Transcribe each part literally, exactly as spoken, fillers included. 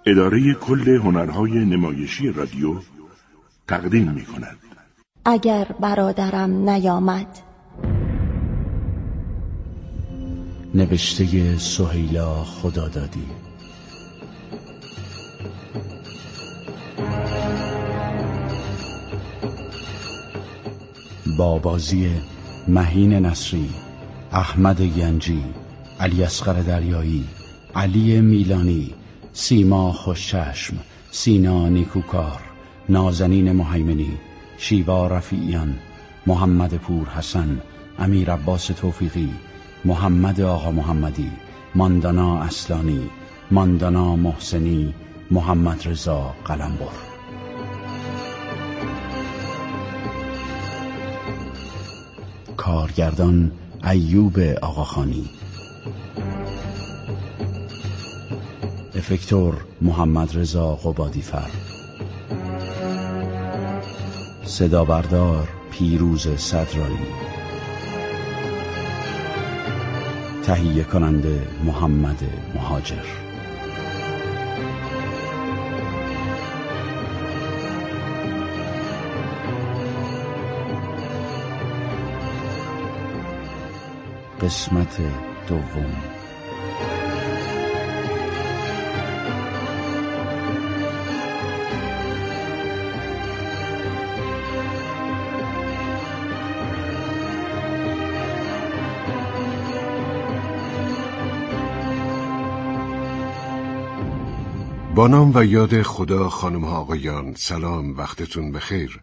اداره کل هنرهای نمایشی رادیو تقدیم می کند. اگر برادرم نیامد. نوشته سهیلا خدادادی. با بازی مهین نصری، احمد ینجی، علی اصغر دریایی، علی میلانی، سیما خوشچشم، سینا نیکوکار، نازنین مهیمنی، شیوا رفیعیان، محمد پور حسن، امیر عباس توفیقی، محمد آقا محمدی، ماندانا اصلانی، ماندانا محسنی، محمد رضا قلمبر. کارگردان ایوب آقاخانی. افکتور محمد رضا قبادیفر. صدا بردار پیروز صدرایی. تهیه کننده محمد مهاجر. قسمت دوم. با نام و یاد خدا خانم ها آقایان، سلام، وقتتون بخیر.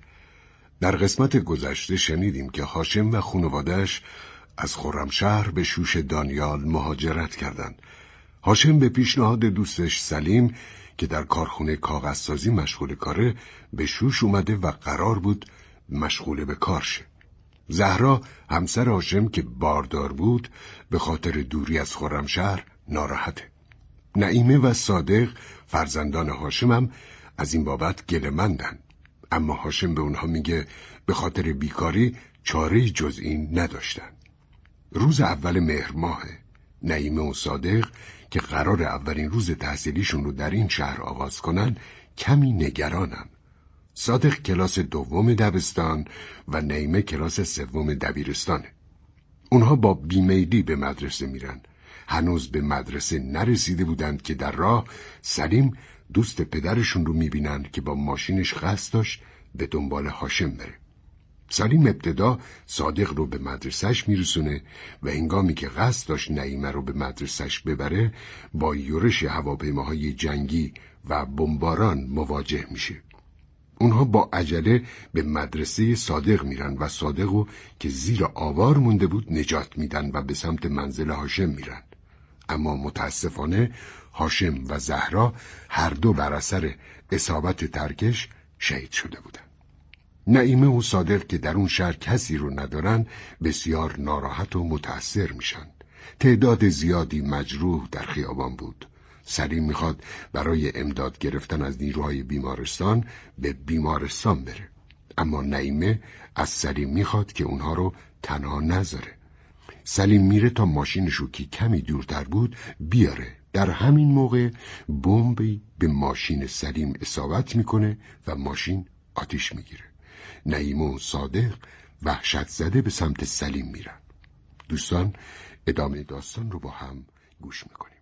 در قسمت گذشته شنیدیم که هاشم و خانواده‌اش از خرمشهر به شوش دانیال مهاجرت کردند. هاشم به پیشنهاد دوستش سلیم که در کارخونه کاغذسازی مشغول کاره به شوش اومده و قرار بود مشغول به کار شه. زهرا همسر هاشم که باردار بود به خاطر دوری از خرمشهر ناراحته. نعیمه و صادق فرزندان هاشم هم از این بابت گله‌مندن، اما هاشم به اونها میگه به خاطر بیکاری چاره جز این نداشتن. روز اول مهر ماهه. نعیمه و صادق که قرار اولین روز تحصیلیشون رو در این شهر آغاز کنن کمی نگرانن. صادق کلاس دوم دبستان و نعیمه کلاس سوم دبیرستانه. اونها با بیمیلی به مدرسه میرن. هنوز به مدرسه نرسیده بودند که در راه سلیم دوست پدرشون رو میبینن که با ماشینش قصد داشت به دنبال هاشم بره. سلیم ابتدا صادق رو به مدرسهش میرسونه و هنگامی که قصد داشت نعیمه رو به مدرسهش ببره با یورش هواپیماهای جنگی و بمباران مواجه میشه. اونها با عجله به مدرسه صادق میرن و صادقو که زیر آوار مونده بود نجات میدن و به سمت منزل هاشم میرن. اما متاسفانه هاشم و زهرا هر دو بر اثر اصابت ترکش شهید شده بودن. نعیمه و صادق که در اون شهر کسی رو ندارن بسیار ناراحت و متأثر میشن. تعداد زیادی مجروح در خیابان بود. سلیم میخواد برای امداد گرفتن از نیروهای بیمارستان به بیمارستان بره، اما نعیمه از سلیم میخواد که اونها رو تنها نذاره. سلیم میره تا ماشینشو که کمی دورتر بود بیاره. در همین موقع بمبی به ماشین سلیم اصابت میکنه و ماشین آتیش میگیره. نعیمه و صادق وحشت زده به سمت سلیم میرن. دوستان ادامه داستان رو با هم گوش میکنیم.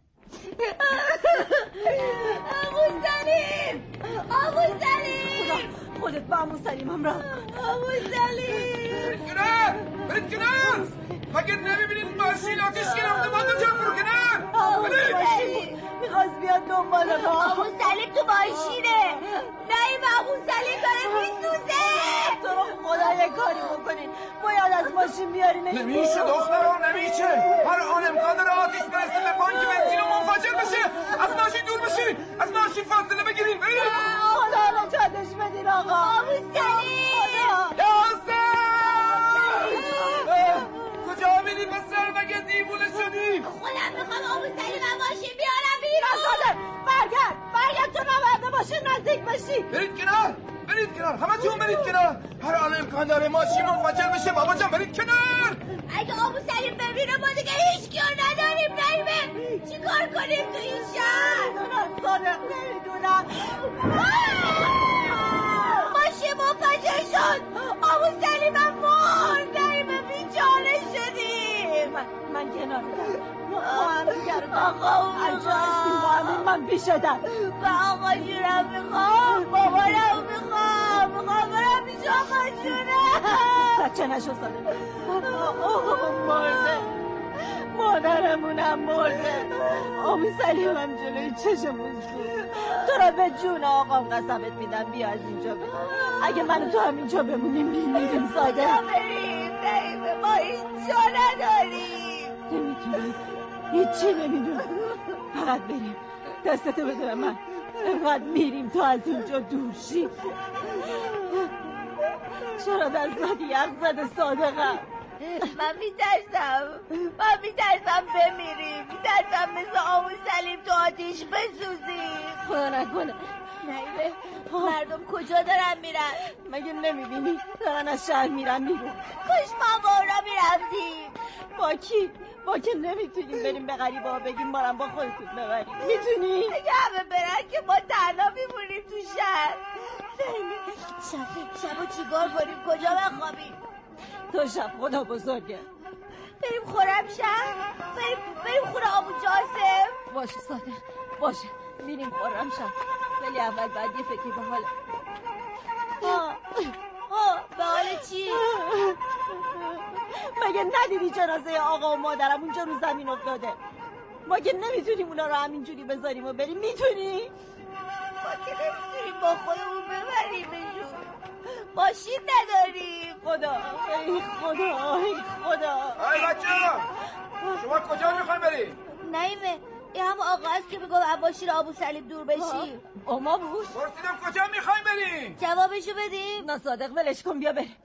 عمو سلیم، عمو سلیم، خودت با عمو سلیم هم را. عمو سلیم برید کنار، برید کنار. مگه نمیبینید ماشین آتیش گرفته؟ باید جمع برو کنار. برید. میخواست بیاد دنبال ما. عمو سلیم تو ماشینه. نعیم عمو سلیم داره میسوزه. تو رو خدا یه کاری بکنین، باید از ماشین بیارینش. نمیشه دختران، نمیشه. هر آن امکان داره آتیش برسه به بانک بنزین و منفجر بشه. از ماشین دور بشین، از ماشین فاصله بگیرین. برید. خدا نجاتش بدین آقا. عمو سلیم، کجا میری پسر؟ مگه دیوونه شدی؟ خودم میخوام عمو سلیم از ماشین بیارم بیرون. نزاده برگرد، برگرد تو نباید ماشین نزدیک بشی. برید کنار، برید کنار، همه تون برید کنار. هر آن امکان داره ماشین منفجر بشه. بابا جان برید کنار. اگه عمو سلیم ببینه ما دیگه هیچ کیو نداریم. نعیمه چی کار کنیم تو این شهر؟ صادق نمیدونم. ماشین منفجر شد. ابو سلیمم مرد. نایمه بیچاره شدیم. من کنار دارم. ما هم دیگر آقا هرجا هستیم با همین من بیشدم. و آقا جونم میخوام. بابارم میخوام. میخوام برم پیش آقا جونم. بچه نشو صادق. آقا مرده. مادرمونم مرده. آبو سلیمم جلوی چشمون سود. تو را به جون آقام قسمت میدم بیا از اینجا بریم. اگه من تو هم اینجا بمونیم میمیریم صادق. بریم بریم ما اینجا نداریم. نمیتونیم هیچی نمیدونم. فقط بریم دستتو بده من. اینقدر میریم تو از اینجا دور شی. چرا دستت یخ زده صادقم؟ من میترسم من میترسم بمیریم. میترسم مثل آبو سلیم تو آتیش بسوزیم. خدا نکنه. نایمه مردم کجا دارن میرن؟ مگه نمیبینی دارن از شهر میرن بیرون؟ کاش ما با اونا میرفتیم. با کی؟ با که نمیتونیم بریم به غریبه ها بگیم ما با خودتون ببریم. میتونی؟ اگه همه برن که ما تنها میمونیم تو شهر. شب شبو چیکار کنیم؟ کجا بخوابیم؟ تو شب خدا بزرگه. بریم خرمشهر. بریم بریم خونه آبو جاسم. باشه صادق باشه میریم خرمشهر. ولی اول باید یه فکری به حال. ها ها به حال چی؟ مگه ندیدی جنازه آقا و مادرم اونجا رو زمین افتاده؟ ما که نمیتونیم اونا رو همینجوری بذاریم و بریم. میتونی؟ ما که نمیتونیم با خودمون ببریمشون. ماشین نداریم. خدا ای خدا ای خدا. ای بچه شما کجا میخواین بریم؟ نایمه این هم آقا هست که میگم عباشی رو آبو سلیم دور بشیم. اما بوش پرسیدم کجا میخواین بریم؟ جوابشو بدیم. نه صادق ولش کن بیا بریم.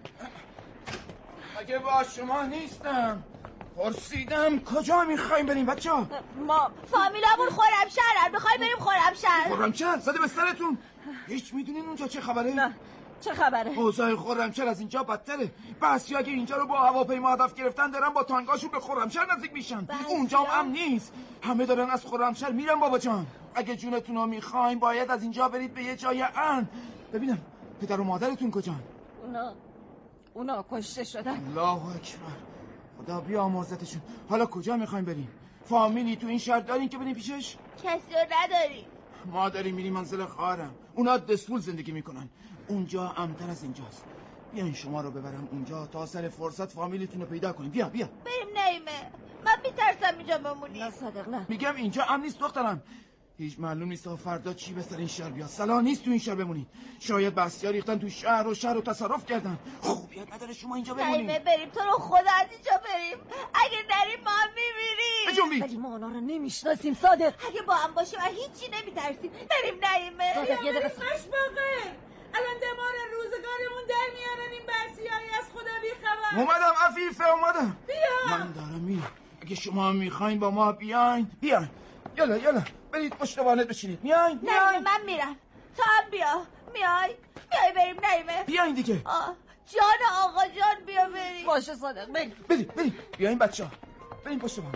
اگه با شما نیستم پرسیدم کجا میخوایم بریم بچه ها؟ ما فامیلامون خرمشهرن. میخوایم بریم خرمشهر. خرمشهر؟ زده به سرتون. هیچ میدونین اونجا چه خبره؟ نه چه خبره؟ اوضاع خرمشهر از اینجا بدتره. بعضیا اگه اینجا رو با هواپیما هدف گرفتن دارن با تانگاشون به خرمشهر نزدیک میشن. اونجا هم امن نیست. همه دارن از خرمشهر میرن بابا جان. اگه جونتون رو میخواین باید از اینجا برید به یه جای امن. ببینم پدر و مادرتون کجان؟ اونا اونا کشته شدن. الله اکبر. خدا بیامرزتشون. حالا کجا میخوایم بریم؟ فامیلی تو این شهر دارین که بریم پیشش؟ کسی رو نداریم. ما داریم میریم منزل خواهرم. اونا دسپول زندگی میکنن. اونجا امن‌تر از اینجاست. بیاین شما رو ببرم اونجا تا سر فرصت فامیلیتون رو پیدا کنیم. بیا بیا. بریم نایمه. من میترسم اینجا بمونیم. نه صادق نه. میگم اینجا امن نیست دخترم. هیچ معلوم نیست تا فردا چی به سر این شهر بیاد. صلاح نیست تو این شهر بمونید. شاید بسیا ریختن تو شهر و شهر رو تصرف کردن. خوبیت نداره شما اینجا بمونید. نایمه بریم تو رو خدا از اینجا بریم. اگه نریم ما هم میمیریم. بجنبید. ولی ما اونا رو نمیشناسیم صادق. اگه با هم باشیم و هیچی نمیترسیم. بریم نایمه. صادق یه دقیقه قشباقه. الان دمار روزگارمون در میارن این بسیاری از خدا بی خبر. اومدم عفیفه اومدم. بیا. من دارم میرم. اگه شما میخواین با ما بیاین بیاین. یلا یلا برید پشت وانت بشینید. میاین نه من میرم. تو هم بیا. میای میای بریم نایمه. بیاین دیگه. آه. جان آقا جان بیا بریم. باشه صادق بریم بریم بریم بیاین بچه ها بریم پشت وانت.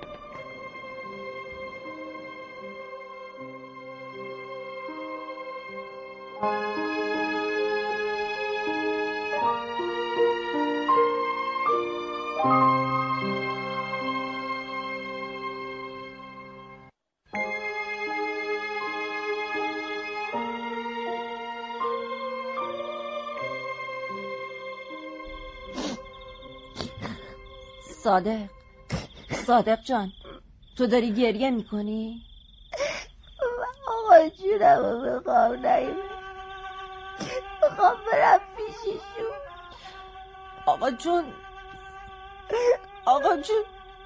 صادق صادق جان تو داری گریه میکنی؟ آقا جونم رو میخوام نایمه. میخوام برم پیششون. آقا جون آقا جون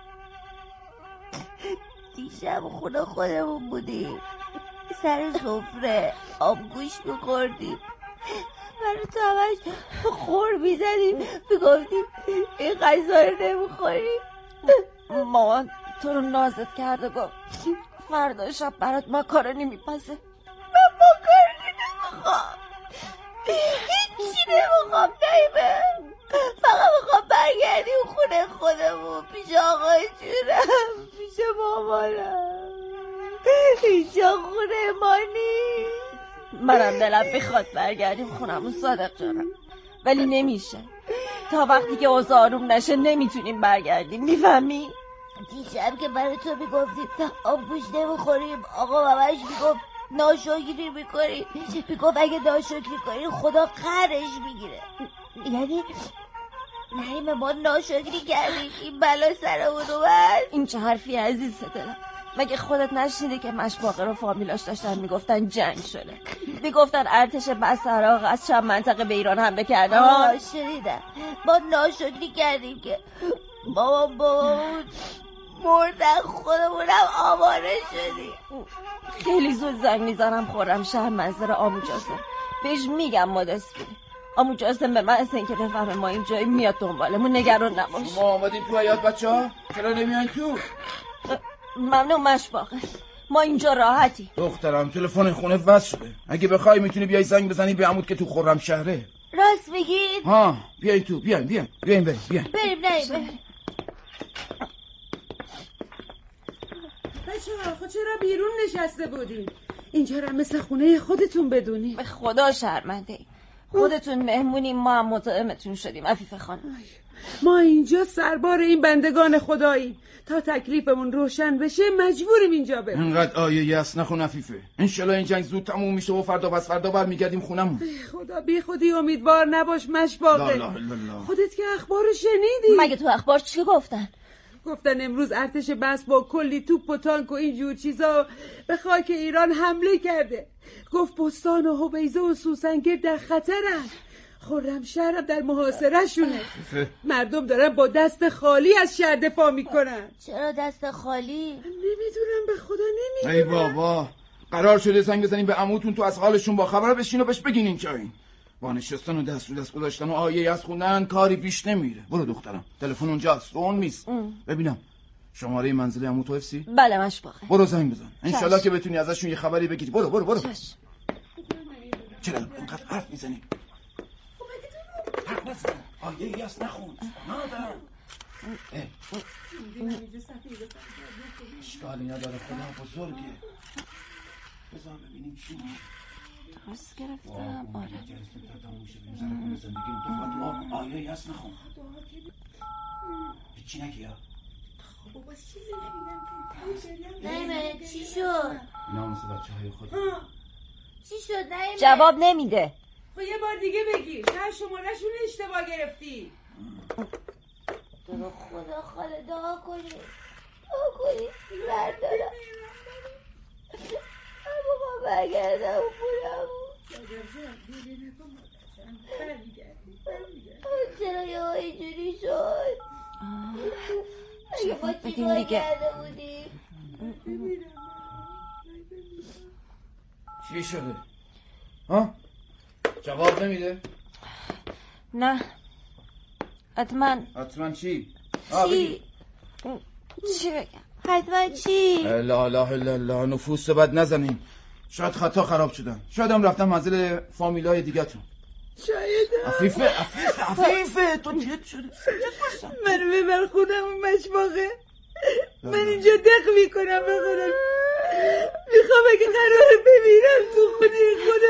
دیشب خونه خودمون بودیم. سر سفره آبگوش میخوردیم. من تو همش خور میزدیم میگفتیم این غذا رو نمیخوریم. مامان تو رو نازت کرده گفت فردا شب برات ماکارونی میپزه. من ماکارونی نمیخوام. هیچی نمیخوام نایمه. فقط میخوام برگردیم خونه خودمون پیش آقای جونم پیش مامانم. اینجا خونه ما نیست. منم دلم بخواد برگردیم خونمون صادق جانم، ولی نمیشه. تا وقتی که اوضاع آروم نشه نمیتونیم برگردیم، میفهمی؟ دیشب که برای تو میگفتیم آبگوش نمیخوریم، آقا باباش میگفت ناشکری میکنی، میگفت اگه ناشکری کنی خدا قهرش میگیره. یعنی نریم ما ناشکری کردیم این بلا سرمون اومد. این چه حرفی عزیز دلم؟ مگه خودت نشنیدی که مشباقه رو فامیلاش داشتن میگفتن جنگ شده، میگفتن ارتش بس عراق از چند منطقه به ایران حمله کرده؟ آه شنیدم. ما ناشکری کردیم که بابا بابامون مردن، خودمونم آواره شدیم. خیلی زود زنگ میزنم خورم شهر منظر آمو جاسم، بهش میگم ما دست بودیم. آمو جاسم به من از اینکه بفهمه ما این جایی میاد دنبالمون، نگران نباش. ما آمدیم تو حیاط بچه ها، چرا نمیان تو؟ ممنون مشباقه، ما اینجا راحتی. دخترم تلفن خونه وصل شده، اگه بخوای میتونی بیای زنگ بزنی به عمود که تو خرم شهره. راست میگید؟ ها بیاین تو، بیاین بیاین بیاین بریم بیاین بریم بریم. بچه‌ها خود چرا بیرون نشسته بودین؟ اینجا را مثل خونه خودتون بدونی. به خدا شرمنده ای. خودتون مهمونیم، ما هم مطعمتون شدیم عفیف خانم. ما اینجا سربار این بندگان خداییم، تا تکلیفمون روشن بشه مجبوریم اینجا بریم. انقدر آیه یاس نخون عفیفه، انشالله این جنگ زود تموم میشه و فردا بس فردا برمیگردیم خونمون. خدا بی خودی امیدوار نباش مشباقه. لا لا لا. خودت که اخبارو شنیدی؟ مگه تو اخبار چی گفتن؟ گفتن امروز ارتش بس با کلی توپ و تانک و اینجور چیزا به خاک ایران حمله کرده. گفت بستان و حبیزه و سوسنگر در خطرن، خرمشهر در محاصره شونه. مردم دارن با دست خالی از شهر دفاع میکنن. چرا دست خالی؟ نمیدونم، به خدا نمیدونم. ای بابا، قرار شده زنگ بزنیم به عموتون تو از حالشون با خبر بشین و بهش بگین این چایی. با نشستن و دست رو دست گذاشتن و آیه از خوندن کاری پیش نمیره. برو دخترم، تلفن اونجاست، اون میز. ببینم شماره منزل عمو تو افسی؟ بله مشباقه. برو زنگ بزن، انشالله که بتونی ازشون یه خبری بگیری. برو برو برو. چش. چرا اینقدر حرف میزنی؟ حرف نزن، آیه یاس نخون. نادرم. اشکالی نداره، خدا بزرگه. بذار ببینیم چی میشه. درست گرفتم. آره تو آیه یاس نخون. چی نگی ها؟ نایمه چی شد؟ نام مثل بچه های خود. چی شد نایمه؟ جواب نمیده. خب یه بار دیگه بگیر، شاید شماره‌شون اشتباه گرفتی. تو رو خدا خاله دعا کنی دعا کنی بردارم اما برگردم خونمون. چرا یه ها اینجوری شد؟ اگه ما چی کار کرده بودیم؟ چی شده؟ ها؟ جواب نمیده؟ نه حتما. حتما چی؟ چی؟ چی بگم؟ حتما چی؟ لا لا لا لا، نفوس بد نزنین، شاید خطا خراب شدن، شاید هم رفتن منزل فامیلای دیگه تون. شاید عفیفه عفیفه عفیفه تو جد شده. منو ببر خونمون مشباقه، من اینجا دق میکنم به خودم. میخوام اگه قراره بمیرم تو خونه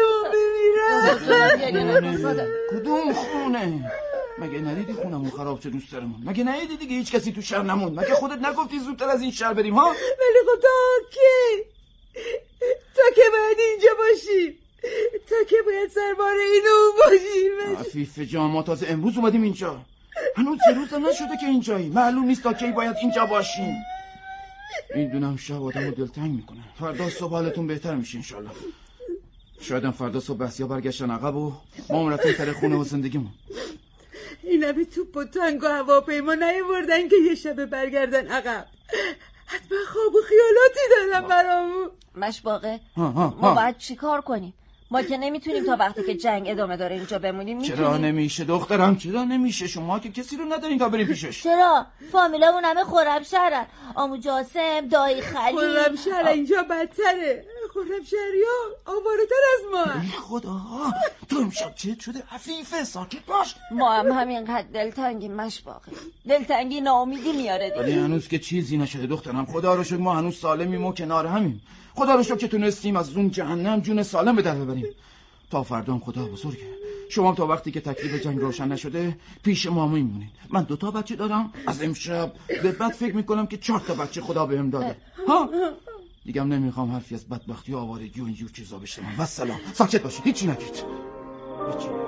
خودمون بمیرم. کدوم خونه؟ مگه ندیدی خونمون خراب شد دوست دارمون؟ مگه ندیدی دیگه هیچ کسی تو شهر نموند؟ مگه خودت نگفتی زودتر از این شهر بریم ها؟ ولی خب تا کی؟ تا که باید اینجا باشیم، تا که باید سربار اینو باشیم. عفیفه جان، ما تازه امروز اومدیم اینجا، هنوز سه روز نشده که اینجایی، معلوم نیست تا کی باید اینجا باشیم. میدونم شب آدمو دلتنگ میکنه، فردا صبح حالتون بهتر میشه انشالله. شاید هم فردا صبح بسیا برگشتن عقب و ما هم رفتیم سر خونه و زندگیمون. این همه توپ و تانک و هواپیما نیاوردن که یه شب برگردن عقب. حتما خواب و خیالاتی دارن برامون. مشباقه ما باید چی کار کنیم؟ ما که نمیتونیم تا وقتی که جنگ ادامه داره اینجا بمونیم. میتونیم؟ چرا نمیشه دخترم؟ چرا نمیشه؟ شما که کسی رو ندارین تا بریم پیشش. چرا؟ فامیلامون همه خرمشهرن. عمو جاسم، دایی خلیل. خرمشهر اینجا بدتره. خورم شهریار آواره‌تر از ما. ای خدا، تو امشب چه شده عفیفه؟ ساکت باش. ما هم همینقدر دلتنگی مشباقه. دلتنگی ناامیدی میاره دیگه. ولی هنوز که چیزی نشده دخترم. خدا رو شکر ما هنوز سالمیم و کنار همیم. خدا رو شکر که تونستیم از اون جهنم جون سالم به در ببریم. تا فردا هم خدا بزرگه. شما تا وقتی که تکلیف جنگ روشن نشده پیش ما میمونید. من دوتا بچه دارم. از امشب به بعد فکر میکنم که چهار تا بچه خدا بهم داده. ها دیگم نمیخوام حرفی از بدبختی و آوارگی و اینجور چیزا بشنوم. و سلام. ساکت باشید، هیچی نگید. هیچی نگید.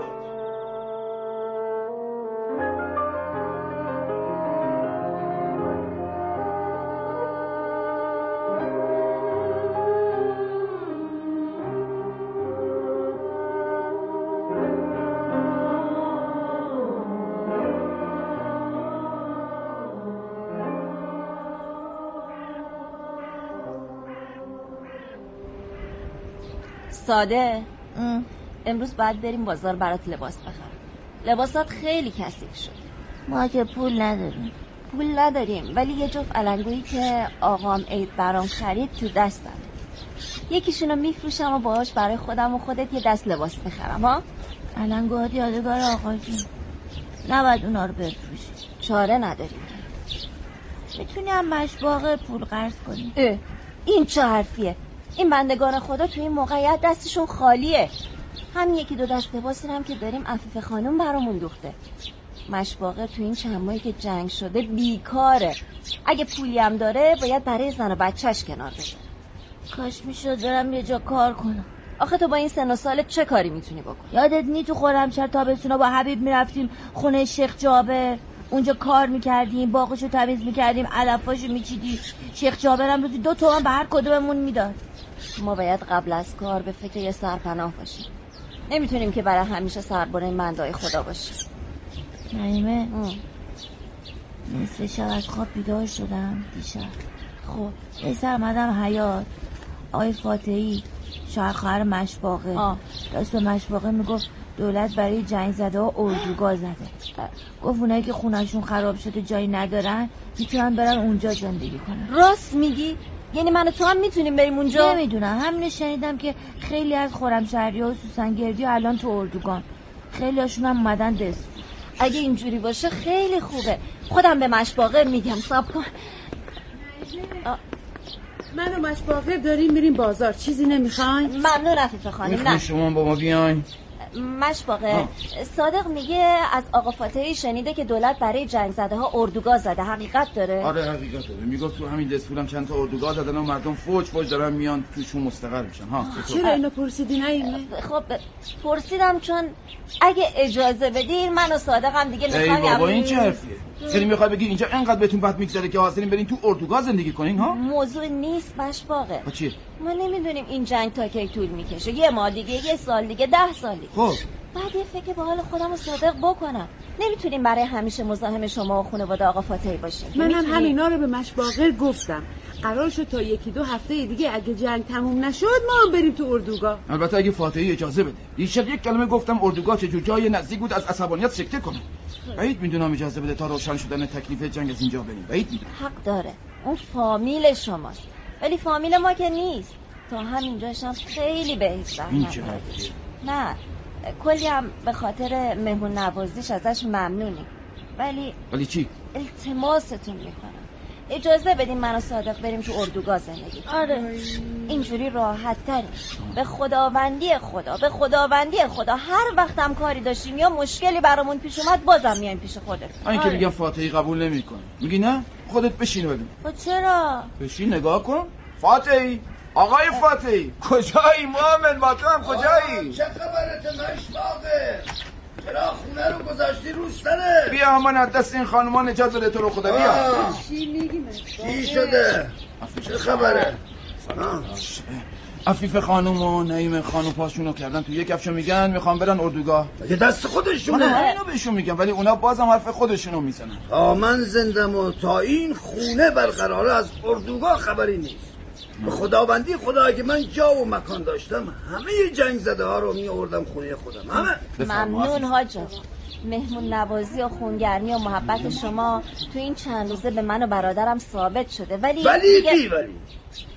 ساده امروز باید بریم بازار برات لباس بخرم. لباسات خیلی کثیف شد. ما که پول نداریم. پول نداریم ولی یه جفت علنگویی که آقام عید برام خرید تو دستم. یکیشونو میفروشم و باهاش برای خودم و خودت یه دست لباس بخرم. ها علنگوهات یادگار آقا جون، نباید اونا رو بفروشی. چاره نداریم. میتونی هم مشباغ پول قرض کنی. اه این چه حرفیه؟ این بندگان خدا تو این موقعیت دستشون خالیه. همین یکی دو دست لباسی هم که داریم عفیف خانم برامون دوخته. مشباغه تو این چند ماهی که جنگ شده بیکاره. اگه پولی هم داره باید برای زن و بچهش کنار بذاره. کاش میشد برم یه جا کار کنم. آخه تو با این سن و سالت چه کاری میتونی بکنی؟ یادت نی تو خرمشهر تابستونا با حبیب میرفتیم خونه شیخ جابر، اونجا کار میکردیم، باغشو تمیز میکردیم، علفاشو میچیدیم. شیخ جابرم روزی دو تومن به هر کدوممون میداد. ما باید قبل از کار به فکر یه سرپناه باشیم. نمیتونیم که برای همیشه سربره این بندای خدا باشیم. نعیمه نصف شب از خواب بیدار شدم دیشب. خب یه سر اومدم حیاط، آقای فاتحی شوهر خواهر مشباغه دست به مشباغه میگفت دولت برای جنگ زده ها اردوگاه زده. گفت اونایی که خونهشون خراب شده جایی ندارن میتونن برن اونجا زندگی کنن. راست میگی؟ یعنی من و تو هم میتونیم بریم اونجا؟ نمیدونم، همینو شنیدم که خیلی از خرمشهری ها و سوسنگردی ها الان تو اردوگان، خیلی هاشون هم اومدن دست. اگه اینجوری باشه خیلی خوبه. خودم به مشباغه میگم صبر کن. من و مشباغه داریم میریم بازار. چیزی نمیخواین؟ ممنون عفیف خانم. نه شما با ما بیاین. مشباغه صادق میگه از آقا فاتحی شنیده که دولت برای جنگ زده ها اردوگاه زده. حقیقت داره؟ آره حقیقت داره. میگفت تو همین دستورم چند تا اردوگاه زدن و مردم فوج فوج دارن میان توشون مستقر میشن. ها چرا اینو پرسیدی نایمه؟ خب پرسیدم چون اگه اجازه بدین من و صادق هم دیگه نخوایم. ای بابا این چه حرفیه؟ یعنی میخوای بگی اینجا انقدر بهتون بد میگذره که حاضرین برین تو اردوگاه زندگی کنین؟ ها موضوع نیست مشباغه. چیه؟ ما نمیدونیم این جنگ تا کی طول میکشه. یه ماه دیگه، یه سال دیگه، ده سال دیگه. خب بعد یه فکر به حال خودم و صادق بکنم. نمیتونیم برای همیشه مزاحم شما و خانواده آقا فاتحی باشیم. منم همینا رو به مشباغه گفتم. قرار شد تا یکی دو هفته دیگه اگه جنگ تموم نشد ما هم بریم تو اردوگاه. البته اگه فاتحی اجازه بده. دیشب یک کلمه گفتم اردوگاه چه جور جای نزدیک بود از عصبانیت سکته کنه. بعید میدونم اجازه بده تا روشن شدن تکلیف جنگ از اینجا بریم. بعید میدونم. حق داره. اون فامیل شماست. ولی فامیل ما که نیست. تا همینجاش هم خیلی بهش زحمت. نه کلی هم به خاطر مهمون نوازیش ازش ممنونی. ولی ولی چی؟ التماستون میکنم اجازه بدین من و صادق بریم تو اردوگاه زندگی. آره اینجوری راحت تریم. به خداوندی خدا به خداوندی خدا هر وقتم کاری داشتیم یا مشکلی برامون پیش اومد بازم میایم پیش خودت. این که میگم فاتحی قبول نمیکنه. میگی نه خودت بشین ببین. خب چرا؟ بشین نگاه کن. فاتحی آقای فاتحی کجایی؟ مؤمن با تو هم کجایی؟ چه خبرت مشباغه؟ چرا خونه رو گذاشتی روستره؟ بیا امان از دست این خانوما نجات بده تو رو خدا. بیا. چی میگی چی شده؟ چه خبره؟ عفیف خانوم و نعیم خانوم پاشونو کردن تو یک کفشو میگن میخوام برن اردوگاه. یه دست خودشونه. من اینو بهشون میگم ولی اونا بازم حرف خودشونو میزنن. تا من زندم و تا این خونه برقراره از اردوگاه خبری نیست. به خداوندی خدا که من جا و مکان داشتم همه جنگ زده ها رو می آوردم خونه خودم. همه. ممنون حاج آقا. مهمون نوازی و خونگرمی و محبت شما تو این چند روزه به من و برادرم ثابت شده. ولی ولی دیگه... بی ولی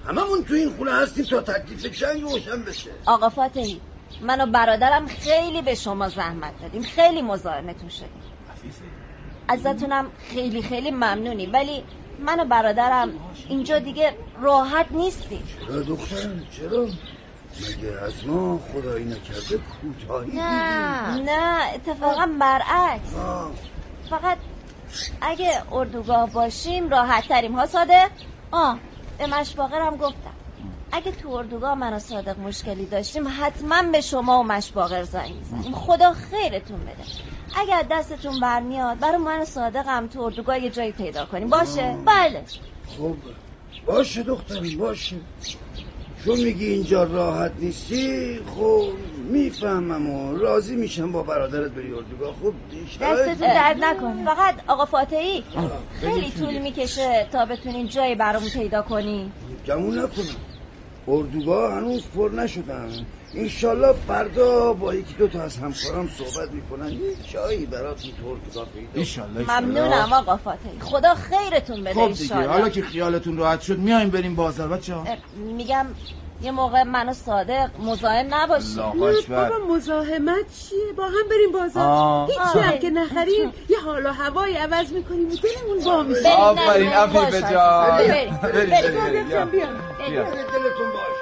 هممون تو این خونه هستیم تا تکلیف جنگ روشن بشه. آقا فاتحی، من و برادرم خیلی به شما زحمت دادیم، خیلی مزاحمتون شدیم. ازتونم خیلی خیلی ممنونی، ولی من و برادرم اینجا دیگه راحت نیستیم. چرا دخترم چرا؟ مگه از ما خدایی نکرده کوتاهی نه دیدیم؟ نه اتفاقا برعکس. فقط اگه اردوگاه باشیم راحت تریم ها صادق. آه به مشباقرم گفتم اگه تو اردوگاه من و صادق مشکلی داشتیم حتما به شما و مشباقر زنگ میزنیم. خدا خیرتون بده. اگر دستتون برمیاد برای من و صادقم تو اردوگاه یه جایی پیدا کنیم باشه؟ آه. بله خب باشه دخترم باشه. چون میگی اینجا راحت نیستی خب میفهمم و راضی میشم با برادرت بری اردوگاه. خب دستتون درد نکنه. فقط آقا فاتحی خیلی طول میکشه تا بتونین جایی برامون پیدا کنی. گمون نکنم اردوگاه هنوز پر نشدن. انشالله فردا با یکی دو تا از همکارام صحبت میکنن یه جایی براتون تو اردوگاه پیدا. ممنونم آقا فاتحی، خدا خیرتون بده. خب دیگه حالا که خیالتون راحت شد میایم بریم بازار بچه‌ها. میگم یه موقع من و صادق مزاحم نباشیم. بابا مزاحمت چیه؟ با هم بریم بازار. هیچی هم که نخریم یه حال و هوای عوض میکنیم و دلمون با میشه. آفرین عفیفه جان. بریم بریم بریم. دلتون باشه.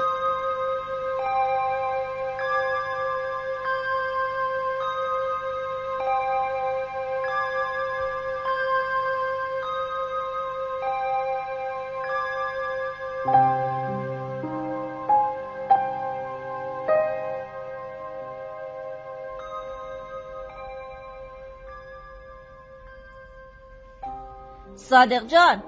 صادق جان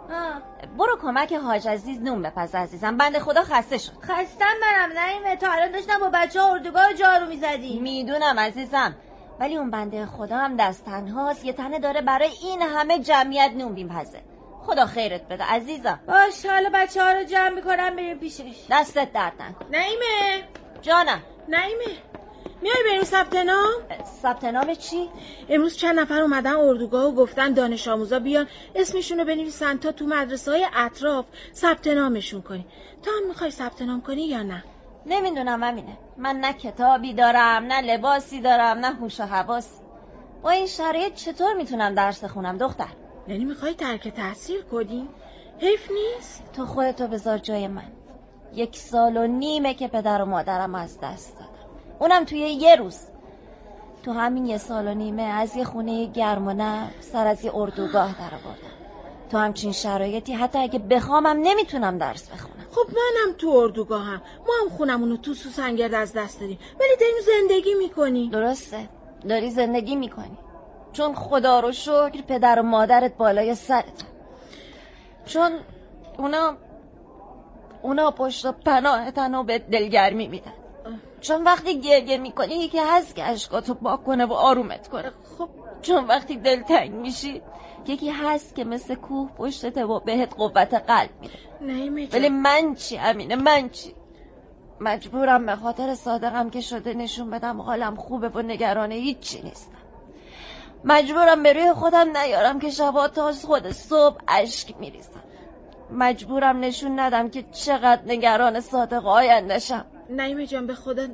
برو کمک حاج عزیز نون بپز عزیزم، بنده خدا خسته شد. خستم منم نایمه، تا الان داشتم با بچه ها اردوگاه جارو میزدیم. میدونم عزیزم، ولی اون بنده خدا هم دست تنهاست، یه تنه داره برای این همه جمعیت نون میپزه. خدا خیرت بده عزیزم. باش حالا بچه ها رو جمع میکنم بریم پیشش. دستت درد نکن. نایمه جانم. نایمه میای بریم ثبت نام؟ ثبت نام چی؟ امروز چند نفر اومدن اردوگاه و گفتن دانش آموزا بیان اسمشون رو بنویسن تا تو مدرسه های اطراف ثبت نامشون کنی. تو هم میخوای ثبت نام کنی یا نه؟ نمیدونم امینه، من نه کتابی دارم نه لباسی دارم نه هوش و حواس. با این شرایط چطور میتونم درس بخونم دختر؟ یعنی میخوای ترک تحصیل کنی؟ حیف نیست؟ تو خودتو بذار جای من. یک سال و نیمه که پدر و مادرم از دست دادم، اونم توی یه روز. تو همین یه سال و نیمه از یه خونه گرم و نه سر از یه اردوگاه در آوردم. تو همچین شرایطی حتی اگه بخوامم نمیتونم درس بخونم. خب منم تو اردوگاهم، ما هم خونمونو تو سوسنگرد از دست دادیم ولی داریم زندگی میکنی. درسته داری زندگی میکنی، چون خدا رو شکر پدر و مادرت بالای سرت، چون اونا اونا پشت و پناهتن و به دلگرمی میدن. چون وقتی گریه میکنی یکی هست که اشکاتو پاک کنه و آرومت کنه. خب چون وقتی دلتنگ میشی یکی هست که مثل کوه پشتته و بهت قوت قلب میده. ولی من چی امینه، من چی؟ مجبورم به خاطر صادقم که شده نشون بدم حالم خوبه و نگران هیچی نیستم. مجبورم به روی خودم نیارم که شبا تا خود صبح اشک میریزم. مجبورم نشون ندم که چقدر نگران صادق آینده‌شم. نایمه جان به خدا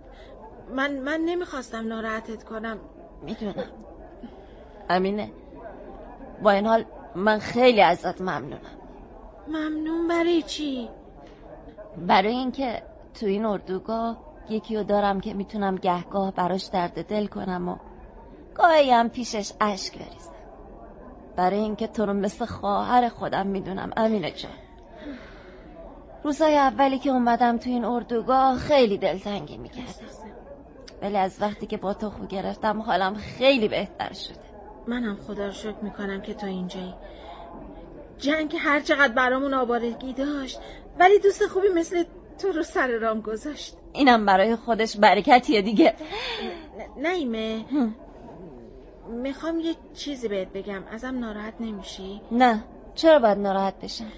من من نمیخواستم ناراحتت کنم. میدونم امینه، با این حال من خیلی ازت ممنونم. ممنون برای چی؟ برای اینکه تو این اردوگاه یکی رو دارم که میتونم گهگاه براش درد دل کنم و گاهی هم پیشش اشک بریزم. برای اینکه تو رو مثل خواهر خودم میدونم امینه جان. روزای اولی که اومدم تو این اردوگاه خیلی دلتنگی میکردم، ولی از وقتی که با تو خو گرفتم حالم خیلی بهتر شده. منم خدا رو شکر میکنم که تو اینجایی. جنگ هر چقدر برامون آوارگی داشت ولی دوست خوبی مثل تو رو سر رام گذاشت. اینم برای خودش برکتیه دیگه. نایمه میخوام یه چیزی بهت بگم، ازم ناراحت نمیشی؟ نه چرا باید ناراحت بشم؟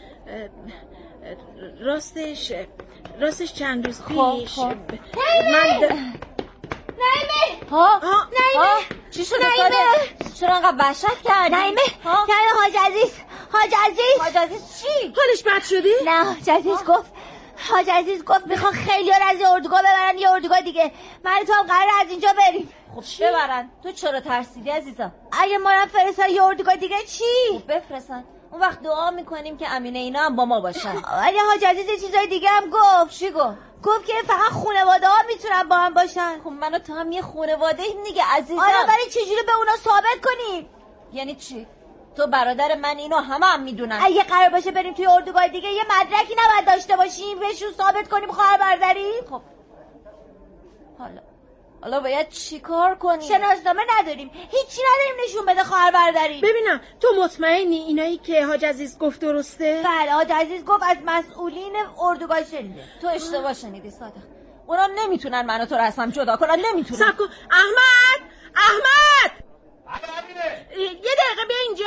راستش راستش چند روز پیش خواه خواه. من د... نایمه ها ها نایمه چی شده؟ نایمه چرا انقدر وحشت کردی؟ نایمه نایمه حاج عزیز حاج عزیز حاج عزیز چی؟ حالش بد شده؟ نه حاج عزیز گفت حاج عزیز گفت میخوان خیلی ها از یه اردوگاه ببرن یه اردوگاه دیگه. من تو هم قراره از اینجا بریم. خب ببرن. تو چرا ترسیدی عزیزم؟ اگه ما رو فرستن یه اردوگاه دیگه چی؟ خب بفرستن. اون وقت دعا میکنیم که امینه اینا هم با ما باشن. ولی حاج عزیز یه چیزای دیگه هم گفت. چی گفت؟ گفت که فقط خانواده ها میتونن با هم باشن. خب من و تو هم یه خانواده ایم دیگه عزیزم. آره ولی چجوری به اونا ثابت کنیم؟ یعنی چی؟ تو برادر من اینو همه هم میدونن. اگه قرار باشه بریم توی اردوگاه دیگه یه مدرکی نباید داشته باشیم بهشون ثابت کنیم خواهر برادری؟ خب حالا حالا باید چی کار کنیم؟ شناسنامه نداریم، هیچی نداریم نشون بده خواهر برادری. ببینم تو مطمئنی اینایی که حاج عزیز گفت درسته؟ بله حاج عزیز گفت از مسئولین اردوگاه شنیده. تو اشتباه شنیدی صادق. اونا نمیتونن منو تو رو از هم جدا کنن، نمیتونن. صبر کن. احمد احمد یه دقیقه بیا اینجا.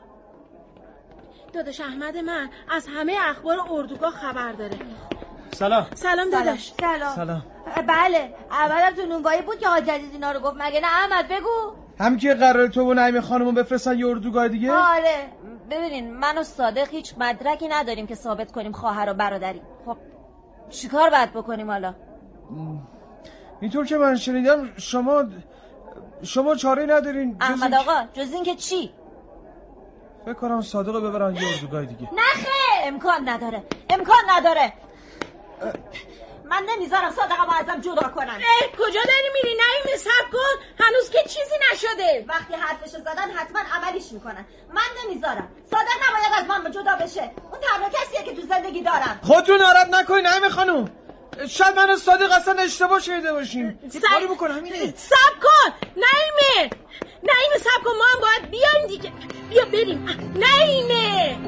داداش احمد من از همه اخبار اردوگاه خبر داره. سلام. سلام داداش. سلام. سلام. بله اولم تو نونوایی بود که حاج عزیز اینا رو گفت مگه نه احمد بگو. هم که قراره تو و نعیم خانمو بفرستن یه اردوگاه دیگه؟ آره. ببینین من و صادق هیچ مدرکی نداریم که ثابت کنیم خواهر و برادری. خب چیکار باید بکنیم حالا؟ اینطور که من شنیدم شما شما چاره ندارین احمد آقا جز این که چی؟ فکر کنم صادقو ببرن یه اردوگاه دیگه. نخیر امکان نداره امکان نداره. من نمیذارم صادقمو ازم جدا کنن. اه کجا داری میری؟ نعیم صبر کن هنوز که چیزی نشده. وقتی حرفشو زدن حتما عملیش میکنن. من نمیذارم. صادق نباید از من جدا بشه. اون تنها کسیه که تو زندگی دارم. خودتون ناراحت نکنین نعیم خانم. شاید من و صادق اصلا اشتباه شنیده باشیم. یه کاری بکن همینه. صبر کن نعیمه. نعیمه صبر کن ما هم باید بیایم دیگه. بیا بریم. نعیمه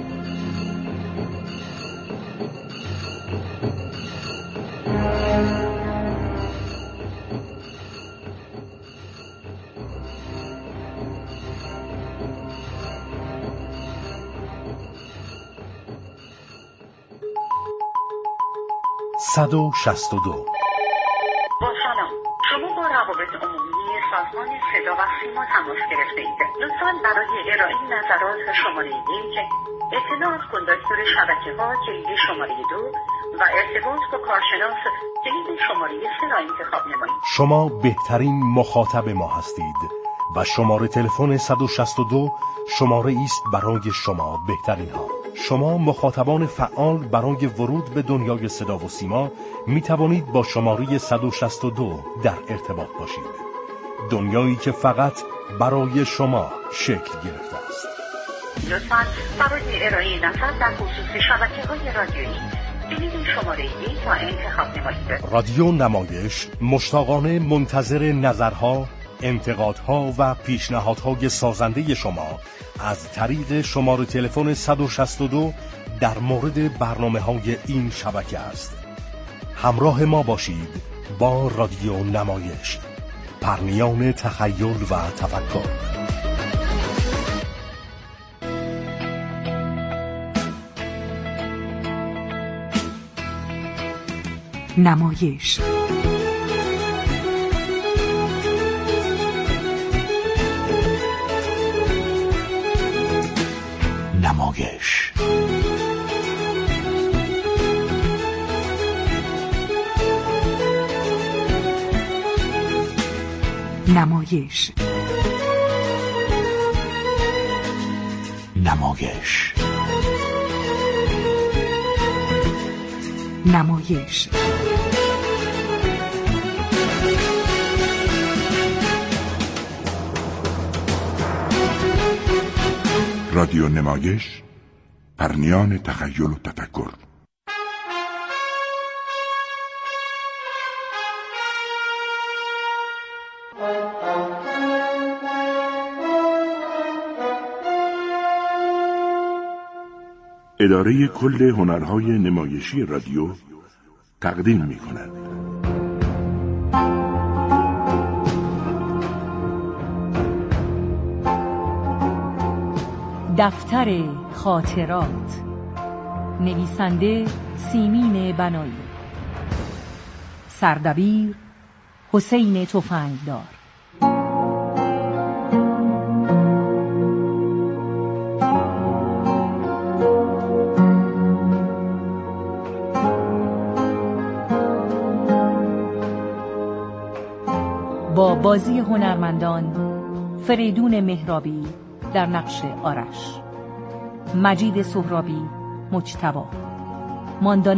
صد و شصت و دو. با سلام، شما با روابط عمومی سازمان صدا و سیما تماس گرفته اید. لطفاً برای ارائه نظرات شماره یک اطلاع از کنداکتور شبکه ها کلید شماره دو و ارتباط با کارشناس کلید شماره سه را انتخاب نمایید. شما بهترین مخاطب ما هستید و شماره تلفن صد و شصت و دو شماره است برای شما بهترین ها. شما مخاطبان فعال برای ورود به دنیای صدا و سیما می توانید با شماره صد و شصت و دو در ارتباط باشید. دنیایی که فقط برای شما شکل گرفته است. لطفاً برای ارائه نظر در خصوص شبکه‌های رادیویی کلید شماره یک را انتخاب نمایید. رادیو نمایش مشتاقانه منتظر نظرها، انتقادها و پیشنهادهای سازنده شما از طریق شماره تلفن صد و شصت و دو در مورد برنامه‌های این شبکه است. همراه ما باشید با رادیو نمایش، پرنیان تخیل و تفکر. نمایش نمایش نمایش نمایش نمایش رادیو نمایش، پرنیان تخیل و تفکر. اداره کل هنرهای نمایشی رادیو تقدیم می کند. دفتر خاطرات، نویسنده سیمین بنایی، سردبیر حسین تفنگدار. با بازی هنرمندان فریدون مهرابی در نقش آرش، مجید سهرابی مجتبی، ماندانا